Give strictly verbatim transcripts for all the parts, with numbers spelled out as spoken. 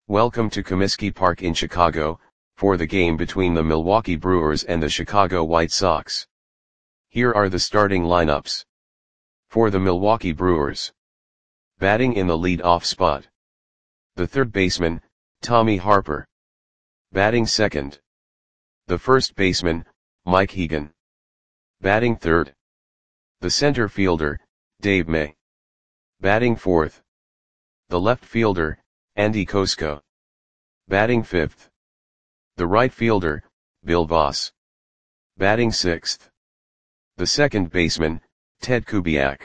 Welcome to Comiskey Park in Chicago, for the game between the Milwaukee Brewers and the Chicago White Sox. Here are the starting lineups. For the Milwaukee Brewers. Batting in the lead-off spot. The third baseman, Tommy Harper. Batting second. The first baseman, Mike Hegan. Batting third. The center fielder, Dave May. Batting fourth. The left fielder, Andy Kosko. Batting fifth. The right fielder, Bill Voss. Batting sixth. The second baseman, Ted Kubiak.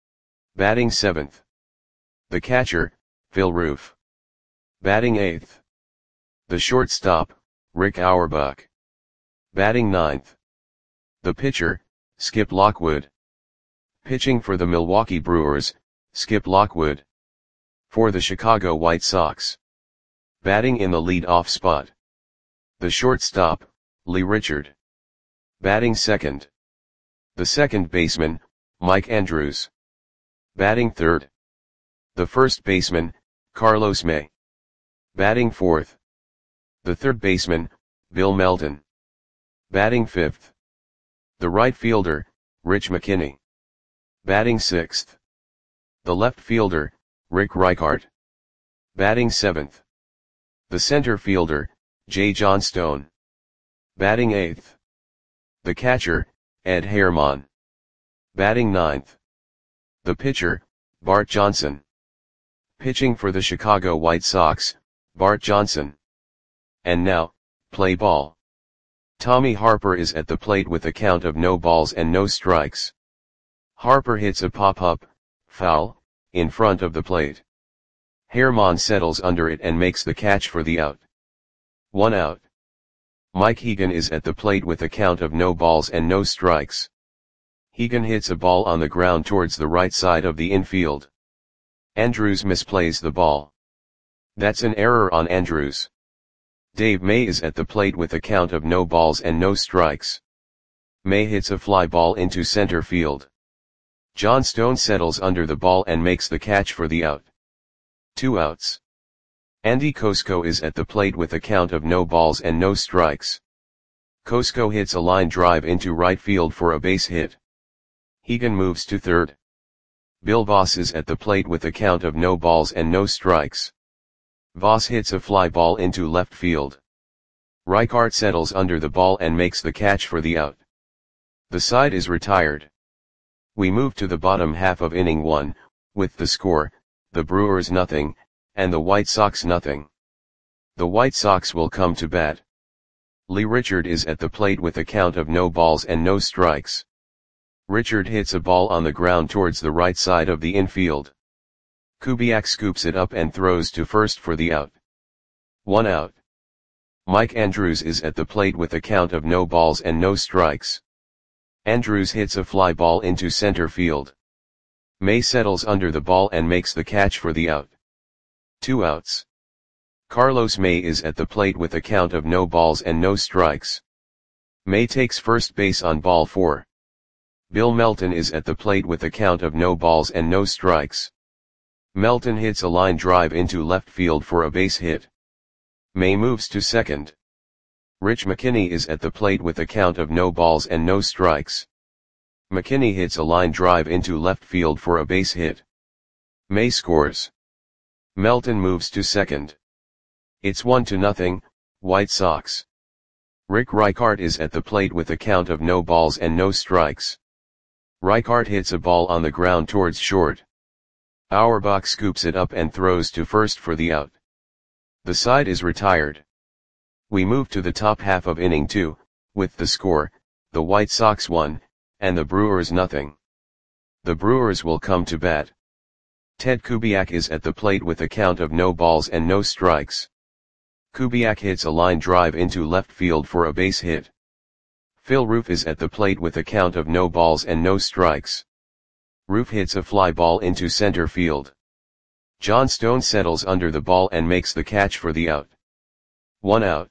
Batting seventh. The catcher, Phil Roof. Batting eighth. The shortstop, Rick Auerbach. Batting ninth. The pitcher, Skip Lockwood. Pitching for the Milwaukee Brewers, Skip Lockwood. For the Chicago White Sox. Batting in the lead-off spot. The shortstop, Lee Richard. Batting second. The second baseman, Mike Andrews. Batting third. The first baseman, Carlos May. Batting fourth. The third baseman, Bill Melton. Batting fifth. The right fielder, Rich McKinney. Batting sixth. The left fielder, Rick Reichart. Batting seventh. The center fielder, Jay Johnstone. Batting eighth. The catcher, Ed Herman. Batting ninth. The pitcher, Bart Johnson. Pitching for the Chicago White Sox, Bart Johnson. And now, play ball. Tommy Harper is at the plate with a count of no balls and no strikes. Harper hits a pop-up, foul, in front of the plate. Herman settles under it and makes the catch for the out. One out. Mike Hegan is at the plate with a count of no balls and no strikes. Hegan hits a ball on the ground towards the right side of the infield. Andrews misplays the ball. That's an error on Andrews. Dave May is at the plate with a count of no balls and no strikes. May hits a fly ball into center field. Johnstone settles under the ball and makes the catch for the out. Two outs. Andy Kosko is at the plate with a count of no balls and no strikes. Kosko hits a line drive into right field for a base hit. Hegan moves to third. Bill Voss is at the plate with a count of no balls and no strikes. Voss hits a fly ball into left field. Reichart settles under the ball and makes the catch for the out. The side is retired. We move to the bottom half of inning one, with the score, the Brewers nothing, and the White Sox nothing. The White Sox will come to bat. Lee Richard is at the plate with a count of no balls and no strikes. Richard hits a ball on the ground towards the right side of the infield. Kubiak scoops it up and throws to first for the out. One out. Mike Andrews is at the plate with a count of no balls and no strikes. Andrews hits a fly ball into center field. May settles under the ball and makes the catch for the out. Two outs. Carlos May is at the plate with a count of no balls and no strikes. May takes first base on ball four. Bill Melton is at the plate with a count of no balls and no strikes. Melton hits a line drive into left field for a base hit. May moves to second. Rich McKinney is at the plate with a count of no balls and no strikes. McKinney hits a line drive into left field for a base hit. May scores. Melton moves to second. It's one to nothing, White Sox. Rick Reichart is at the plate with a count of no balls and no strikes. Reichart hits a ball on the ground towards short. Auerbach scoops it up and throws to first for the out. The side is retired. We move to the top half of inning two, with the score, the White Sox one, and the Brewers nothing. The Brewers will come to bat. Ted Kubiak is at the plate with a count of no balls and no strikes. Kubiak hits a line drive into left field for a base hit. Phil Roof is at the plate with a count of no balls and no strikes. Roof hits a fly ball into center field. Johnstone settles under the ball and makes the catch for the out. One out.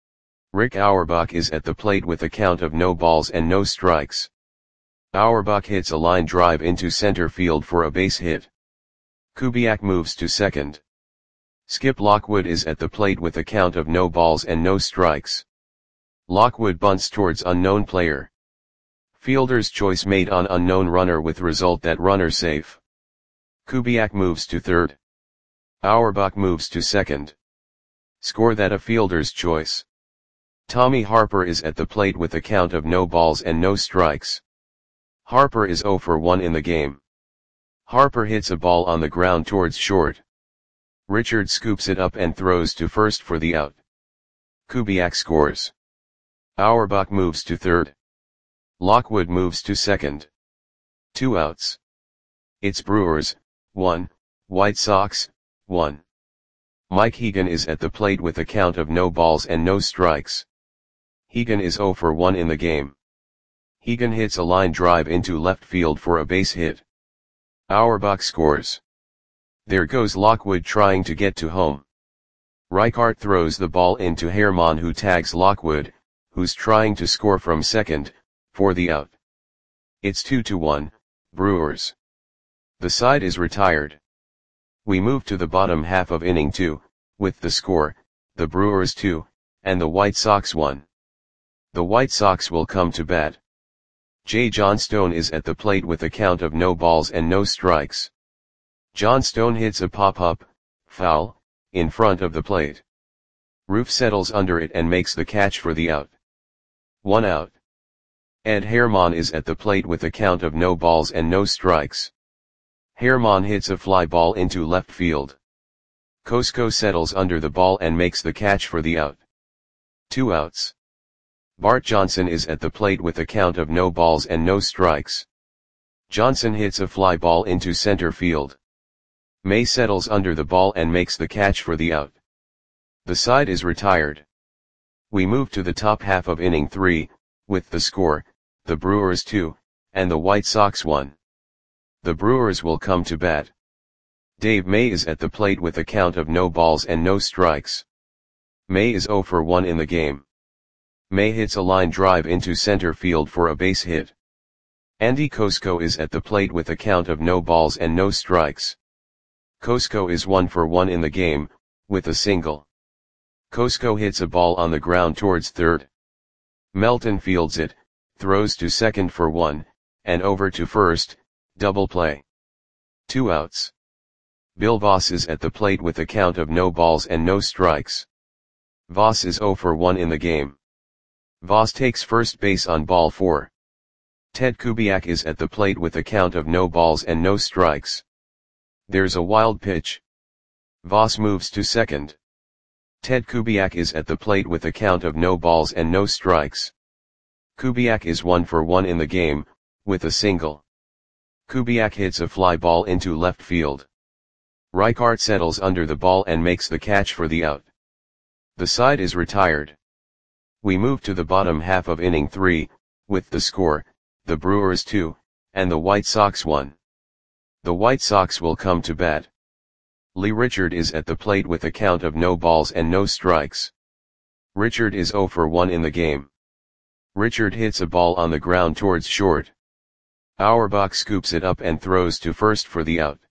Rick Auerbach is at the plate with a count of no balls and no strikes. Auerbach hits a line drive into center field for a base hit. Kubiak moves to second. Skip Lockwood is at the plate with a count of no balls and no strikes. Lockwood bunts towards unknown player. Fielder's choice made on unknown runner with result that runner safe. Kubiak moves to third. Auerbach moves to second. Score that a fielder's choice. Tommy Harper is at the plate with a count of no balls and no strikes. Harper is zero for one in the game. Harper hits a ball on the ground towards short. Richard scoops it up and throws to first for the out. Kubiak scores. Auerbach moves to third. Lockwood moves to second. Two outs. It's Brewers, one, White Sox, one. Mike Hegan is at the plate with a count of no balls and no strikes. Hegan is zero for one in the game. Hegan hits a line drive into left field for a base hit. Auerbach scores. There goes Lockwood trying to get to home. Reichart throws the ball into Herman, who tags Lockwood, who's trying to score from second, for the out. It's two to one, Brewers. The side is retired. We move to the bottom half of inning two, with the score, the Brewers two, and the White Sox one. The White Sox will come to bat. Jay Johnstone is at the plate with a count of no balls and no strikes. Johnstone hits a pop-up, foul, in front of the plate. Roof settles under it and makes the catch for the out. One out. Ed Herman is at the plate with a count of no balls and no strikes. Herman hits a fly ball into left field. Kosko settles under the ball and makes the catch for the out. Two outs. Bart Johnson is at the plate with a count of no balls and no strikes. Johnson hits a fly ball into center field. May settles under the ball and makes the catch for the out. The side is retired. We move to the top half of inning three, with the score, the Brewers two, and the White Sox one. The Brewers will come to bat. Dave May is at the plate with a count of no balls and no strikes. May is zero for one in the game. May hits a line drive into center field for a base hit. Andy Kosko is at the plate with a count of no balls and no strikes. Kosko is one for one in the game, with a single. Kosko hits a ball on the ground towards third. Melton fields it, throws to second for one, and over to first, double play. Two outs. Bill Voss is at the plate with a count of no balls and no strikes. Voss is zero for one in the game. Voss takes first base on ball four. Ted Kubiak is at the plate with a count of no balls and no strikes. There's a wild pitch. Voss moves to second. Ted Kubiak is at the plate with a count of no balls and no strikes. Kubiak is one for one in the game, with a single. Kubiak hits a fly ball into left field. Reichart settles under the ball and makes the catch for the out. The side is retired. We move to the bottom half of inning three, with the score, the Brewers two, and the White Sox one. The White Sox will come to bat. Lee Richard is at the plate with a count of no balls and no strikes. Richard is zero for one in the game. Richard hits a ball on the ground towards short. Auerbach scoops it up and throws to first for the out.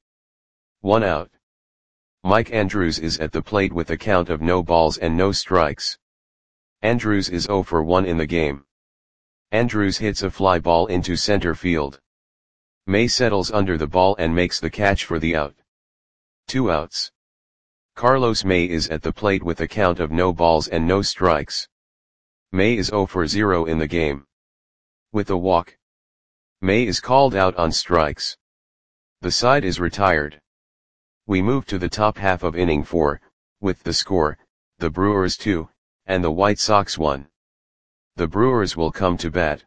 One out. Mike Andrews is at the plate with a count of no balls and no strikes. Andrews is zero for one in the game. Andrews hits a fly ball into center field. May settles under the ball and makes the catch for the out. Two outs. Carlos May is at the plate with a count of no balls and no strikes. May is zero for zero in the game. With a walk. May is called out on strikes. The side is retired. We move to the top half of inning four, with the score, the Brewers two, and the White Sox one. The Brewers will come to bat.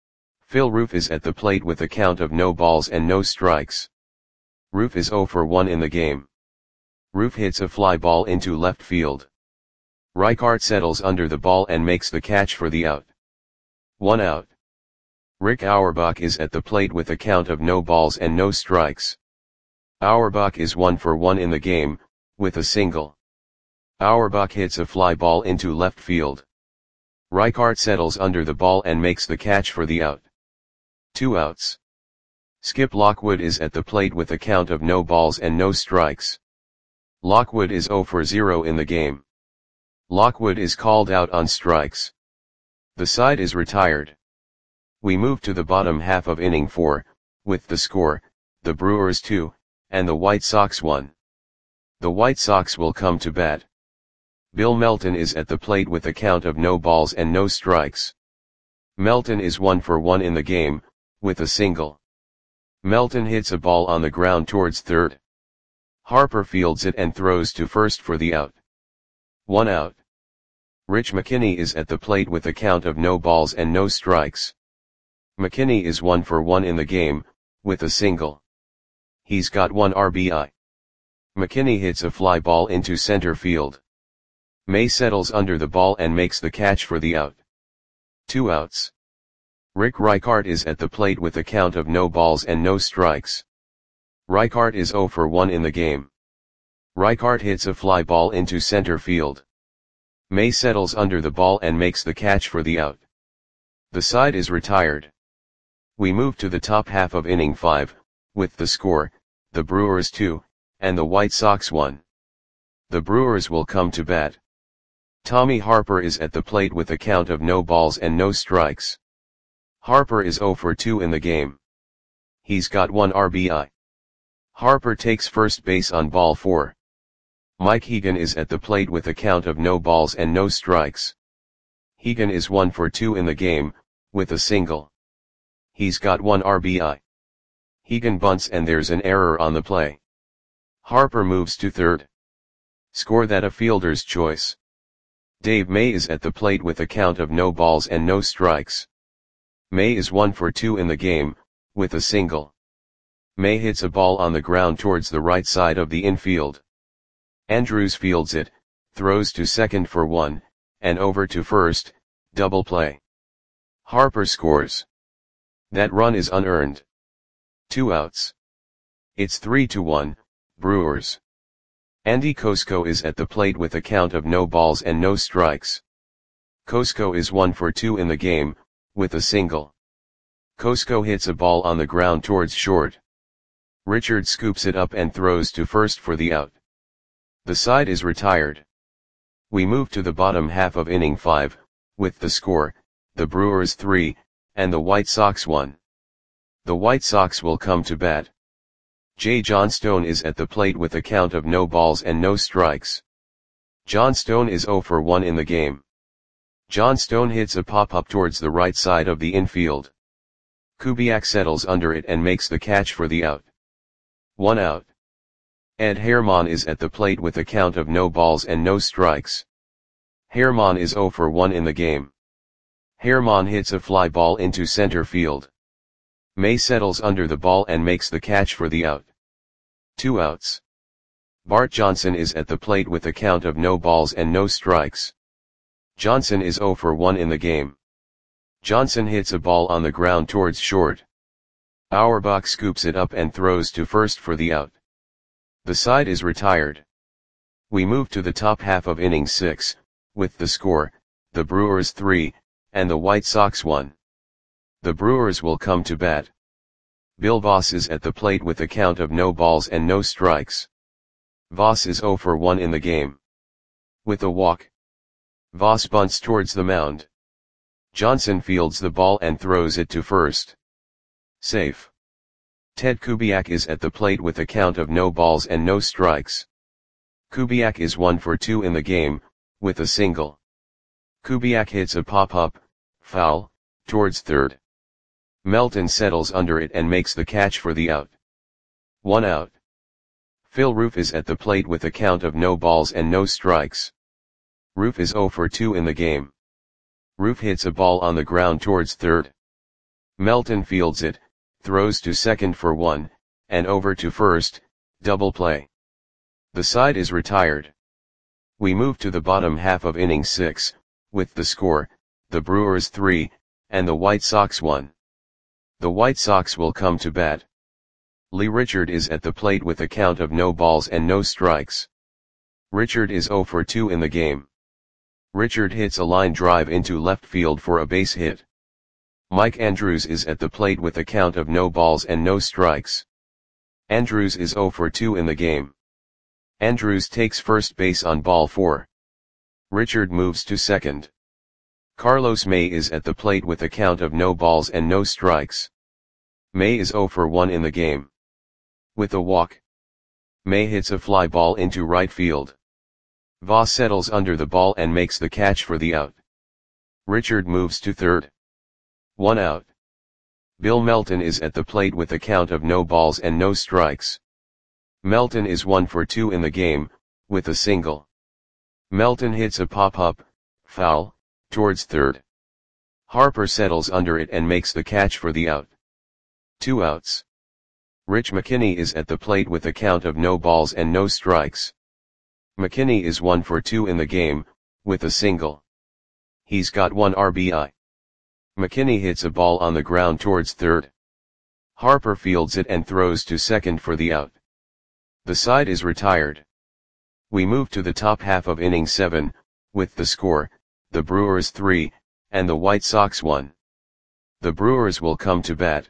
Phil Roof is at the plate with a count of no balls and no strikes. Roof is zero for one in the game. Roof hits a fly ball into left field. Reichart settles under the ball and makes the catch for the out. One out. Rick Auerbach is at the plate with a count of no balls and no strikes. Auerbach is one for one in the game, with a single. Auerbach hits a fly ball into left field. Reichart settles under the ball and makes the catch for the out. Two outs. Skip Lockwood is at the plate with a count of no balls and no strikes. Lockwood is zero for zero in the game. Lockwood is called out on strikes. The side is retired. We move to the bottom half of inning four, with the score, the Brewers two, and the White Sox one. The White Sox will come to bat. Bill Melton is at the plate with a count of no balls and no strikes. Melton is one for one in the game, with a single. Melton hits a ball on the ground towards third. Harper fields it and throws to first for the out. One out. Rich McKinney is at the plate with a count of no balls and no strikes. McKinney is one for one in the game, with a single. He's got one R B I. McKinney hits a fly ball into center field. May settles under the ball and makes the catch for the out. Two outs. Rick Reichart is at the plate with a count of no balls and no strikes. Reichart is zero for one in the game. Reichart hits a fly ball into center field. May settles under the ball and makes the catch for the out. The side is retired. We move to the top half of inning five, with the score, the Brewers two, and the White Sox one. The Brewers will come to bat. Tommy Harper is at the plate with a count of no balls and no strikes. Harper is zero for two in the game. He's got one R B I. Harper takes first base on ball four. Mike Hegan is at the plate with a count of no balls and no strikes. Hegan is one for two in the game, with a single. He's got one R B I. Hegan bunts and there's an error on the play. Harper moves to third. Score that a fielder's choice. Dave May is at the plate with a count of no balls and no strikes. May is one for two in the game, with a single. May hits a ball on the ground towards the right side of the infield. Andrews fields it, throws to second for one, and over to first, double play. Harper scores. That run is unearned. Two outs. It's three to one, Brewers. Andy Kosko is at the plate with a count of no balls and no strikes. Kosko is one for two in the game, with a single. Kosko hits a ball on the ground towards short. Richard scoops it up and throws to first for the out. The side is retired. We move to the bottom half of inning five, with the score, the Brewers three, and the White Sox one. The White Sox will come to bat. Jay Johnstone is at the plate with a count of no balls and no strikes. Johnstone is zero for one in the game. Johnstone hits a pop-up towards the right side of the infield. Kubiak settles under it and makes the catch for the out. One out. Ed Herman is at the plate with a count of no balls and no strikes. Herman is zero for one in the game. Herman hits a fly ball into center field. May settles under the ball and makes the catch for the out. Two outs. Bart Johnson is at the plate with a count of no balls and no strikes. Johnson is zero for one in the game. Johnson hits a ball on the ground towards short. Auerbach scoops it up and throws to first for the out. The side is retired. We move to the top half of inning six, with the score, the Brewers three, and the White Sox one. The Brewers will come to bat. Bill Voss is at the plate with a count of no balls and no strikes. Voss is zero for one in the game. With a walk. Voss bunts towards the mound. Johnson fields the ball and throws it to first. Safe. Ted Kubiak is at the plate with a count of no balls and no strikes. Kubiak is one for two in the game, with a single. Kubiak hits a pop-up, foul, towards third. Melton settles under it and makes the catch for the out. One out. Phil Roof is at the plate with a count of no balls and no strikes. Roof is zero for two in the game. Roof hits a ball on the ground towards third. Melton fields it, throws to second for one, and over to first, double play. The side is retired. We move to the bottom half of inning six, with the score, the Brewers three, and the White Sox one. The White Sox will come to bat. Lee Richard is at the plate with a count of no balls and no strikes. Richard is zero for two in the game. Richard hits a line drive into left field for a base hit. Mike Andrews is at the plate with a count of no balls and no strikes. Andrews is zero for two in the game. Andrews takes first base on ball four. Richard moves to second. Carlos May is at the plate with a count of no balls and no strikes. May is zero for one in the game. With a walk, May hits a fly ball into right field. Voss settles under the ball and makes the catch for the out. Richard moves to third. One out. Bill Melton is at the plate with a count of no balls and no strikes. Melton is one for two in the game, with a single. Melton hits a pop-up, foul, towards third. Harper settles under it and makes the catch for the out. Two outs. Rich McKinney is at the plate with a count of no balls and no strikes. McKinney is one for two in the game, with a single. He's got one R B I. McKinney hits a ball on the ground towards third. Harper fields it and throws to second for the out. The side is retired. We move to the top half of inning seven, with the score, the Brewers three, and the White Sox one. The Brewers will come to bat.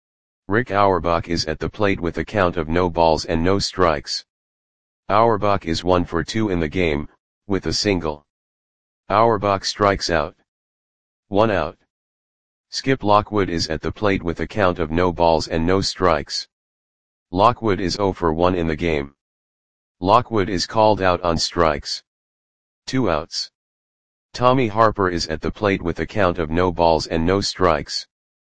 Rick Auerbach is at the plate with a count of no balls and no strikes. Auerbach is one for two in the game, with a single. Auerbach strikes out. One out. Skip Lockwood is at the plate with a count of no balls and no strikes. Lockwood is zero for one in the game. Lockwood is called out on strikes. Two outs. Tommy Harper is at the plate with a count of no balls and no strikes.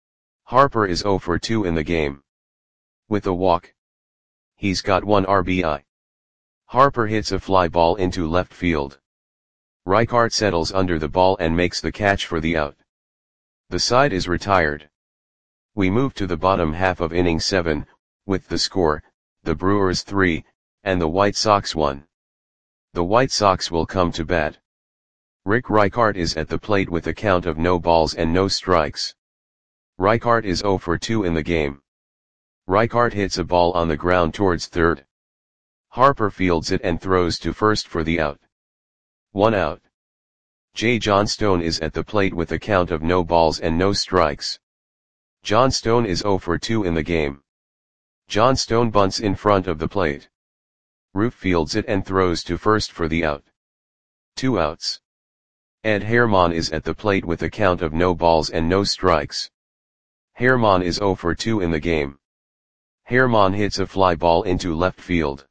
Harper is zero for two in the game. With a walk, he's got one R B I. Harper hits a fly ball into left field. Reichart settles under the ball and makes the catch for the out. The side is retired. We move to the bottom half of inning seven, with the score, the Brewers three, and the White Sox one. The White Sox will come to bat. Rick Reichart is at the plate with a count of no balls and no strikes. Reichart is zero for two in the game. Reichart hits a ball on the ground towards third. Harper fields it and throws to first for the out. One out. Jay Johnstone is at the plate with a count of no balls and no strikes. Johnstone is zero for two in the game. Johnstone bunts in front of the plate. Roof fields it and throws to first for the out. Two outs. Ed Herman is at the plate with a count of no balls and no strikes. Herman is zero for two in the game. Herman hits a fly ball into left field.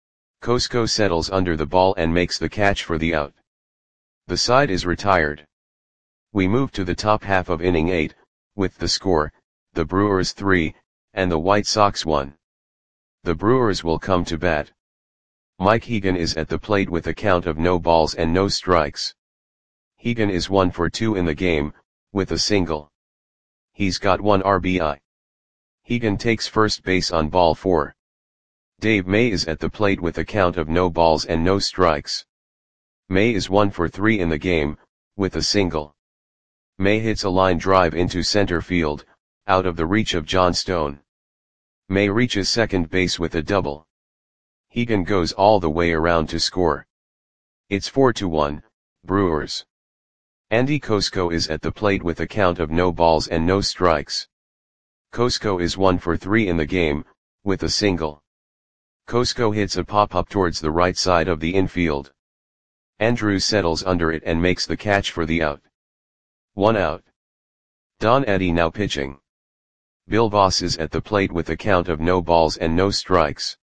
Kosko settles under the ball and makes the catch for the out. The side is retired. We move to the top half of inning eight, with the score, the Brewers three, and the White Sox one. The Brewers will come to bat. Mike Hegan is at the plate with a count of no balls and no strikes. Hegan is one for two in the game, with a single. He's got one R B I. Hegan takes first base on ball four. Dave May is at the plate with a count of no balls and no strikes. May is one for three in the game, with a single. May hits a line drive into center field, out of the reach of Johnstone. May reaches second base with a double. Hegan goes all the way around to score. It's four to one, Brewers. Andy Kosko is at the plate with a count of no balls and no strikes. Kosko is one for three in the game, with a single. Kosko hits a pop-up towards the right side of the infield. Andrews settles under it and makes the catch for the out. One out. Don Eddy now pitching. Bill Voss is at the plate with a count of no balls and no strikes.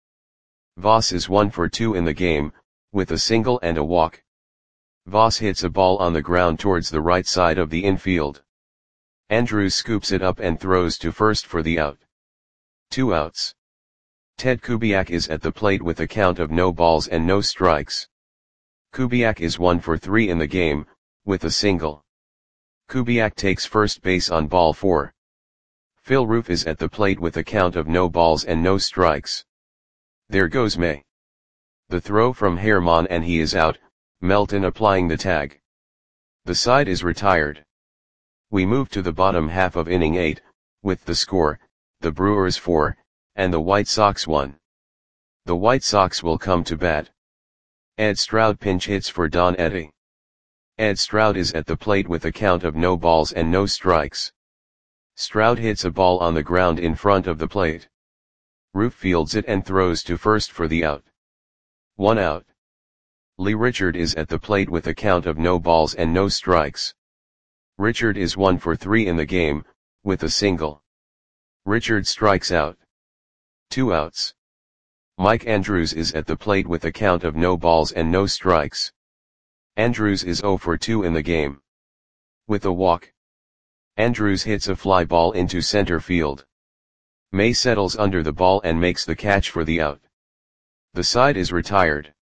Voss is one for two in the game, with a single and a walk. Voss hits a ball on the ground towards the right side of the infield. Andrews scoops it up and throws to first for the out. Two outs. Ted Kubiak is at the plate with a count of no balls and no strikes. Kubiak is one for three in the game, with a single. Kubiak takes first base on ball four. Phil Roof is at the plate with a count of no balls and no strikes. There goes May. The throw from Herman and he is out, Melton applying the tag. The side is retired. We move to the bottom half of inning eight, with the score, the Brewers four, and the White Sox one. The White Sox will come to bat. Ed Stroud pinch hits for Don Eddy. Ed Stroud is at the plate with a count of no balls and no strikes. Stroud hits a ball on the ground in front of the plate. Roof fields it and throws to first for the out. One out. Lee Richard is at the plate with a count of no balls and no strikes. Richard is one for three in the game, with a single. Richard strikes out. Two outs. Mike Andrews is at the plate with a count of no balls and no strikes. Andrews is zero for two in the game. With a walk. Andrews hits a fly ball into center field. May settles under the ball and makes the catch for the out. The side is retired.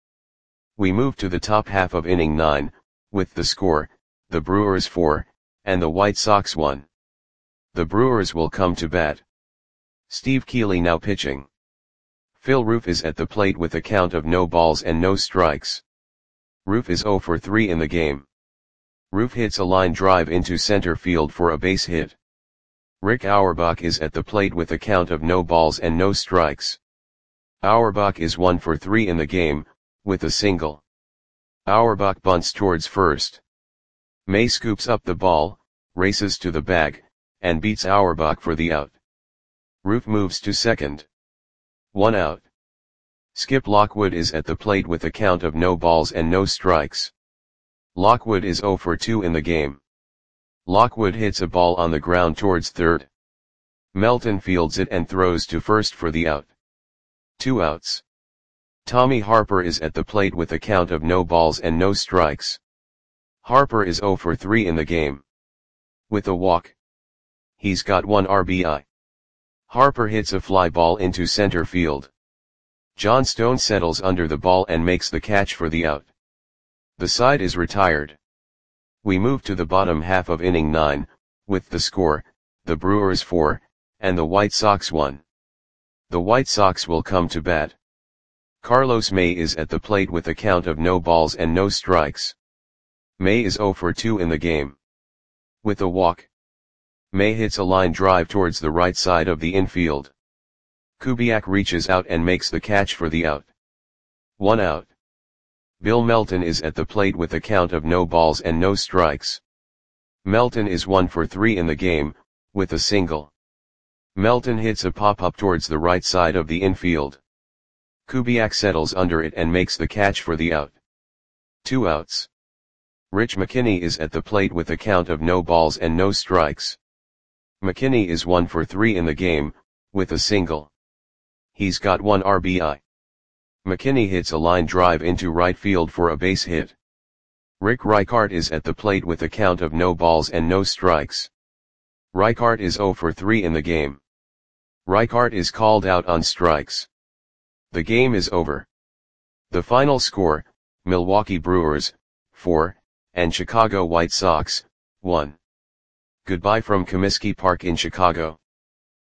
We move to the top half of inning nine, with the score, the Brewers four, and the White Sox one. The Brewers will come to bat. Steve Keeley now pitching. Phil Roof is at the plate with a count of no balls and no strikes. Roof is zero for three in the game. Roof hits a line drive into center field for a base hit. Rick Auerbach is at the plate with a count of no balls and no strikes. Auerbach is one for three in the game, with a single. Auerbach bunts towards first. May scoops up the ball, races to the bag, and beats Auerbach for the out. Roof moves to second. One out. Skip Lockwood is at the plate with a count of no balls and no strikes. Lockwood is zero for two in the game. Lockwood hits a ball on the ground towards third. Melton fields it and throws to first for the out. Two outs. Tommy Harper is at the plate with a count of no balls and no strikes. Harper is zero for three in the game. With a walk. He's got one R B I. Harper hits a fly ball into center field. John Stone settles under the ball and makes the catch for the out. The side is retired. We move to the bottom half of inning nine, with the score, the Brewers four, and the White Sox one. The White Sox will come to bat. Carlos May is at the plate with a count of no balls and no strikes. May is zero for two in the game. With a walk. May hits a line drive towards the right side of the infield. Kubiak reaches out and makes the catch for the out. One out. Bill Melton is at the plate with a count of no balls and no strikes. Melton is one for three in the game, with a single. Melton hits a pop-up towards the right side of the infield. Kubiak settles under it and makes the catch for the out. Two outs. Rich McKinney is at the plate with a count of no balls and no strikes. McKinney is one for three in the game, with a single. He's got one R B I. McKinney hits a line drive into right field for a base hit. Rick Reichart is at the plate with a count of no balls and no strikes. Reichart is zero for three in the game. Reichart is called out on strikes. The game is over. The final score, Milwaukee Brewers, four, and Chicago White Sox, one. Goodbye from Comiskey Park in Chicago.